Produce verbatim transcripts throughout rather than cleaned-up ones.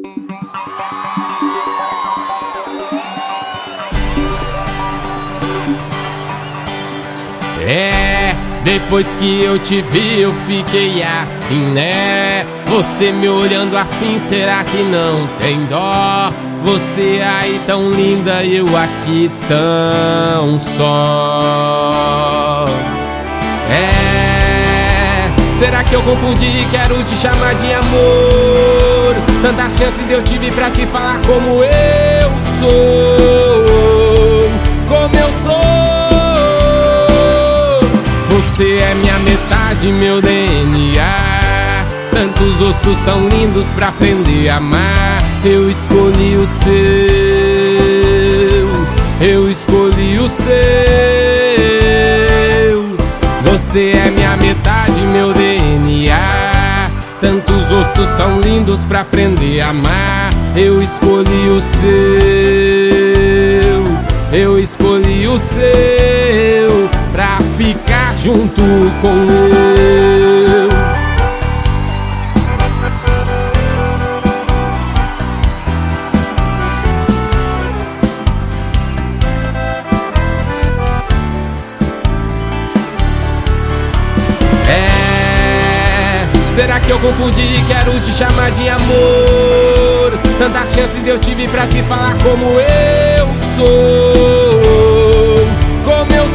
É, depois que eu te vi eu fiquei assim, né? Você me olhando assim, será que não tem dó? Você aí tão linda e eu aqui tão só. É, será que eu confundi e quero te chamar de amor? Tantas chances eu tive pra te falar como eu sou, como eu sou. Você é minha metade, meu D N A. Tantos rostos tão lindos pra aprender a amar. Eu escolhi o seu, eu escolhi o seu. Você é minha metade, meu D N A. Tantos rostos tão lindos pra aprender a amar. Eu escolhi o seu, eu escolhi o seu, pra ficar junto com eu. É, será que eu confundi e quero te chamar de amor? Tantas chances eu tive pra te falar como eu sou, como eu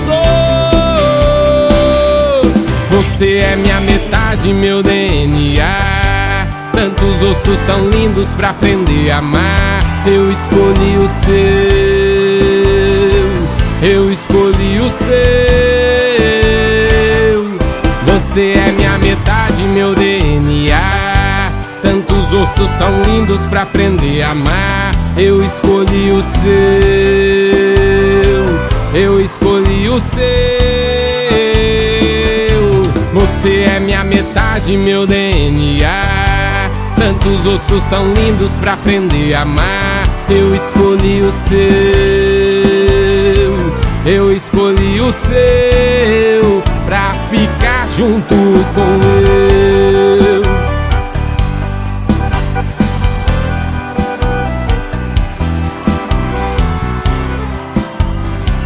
sou. Você é minha metade, meu D N A. Tantos rostos tão lindos pra aprender a amar. Eu escolhi o seu, eu escolhi o seu. Você é minha metade, meu D N A. Tantos rostos tão lindos pra aprender a amar. Eu escolhi o seu, eu escolhi o seu. Você é minha metade, meu D N A. Tantos rostos tão lindos pra aprender a amar. Eu escolhi o seu, eu escolhi o seu, pra ficar junto com eu.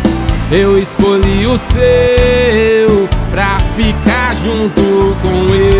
Eu escolhi o seu, pra ficar junto com eu.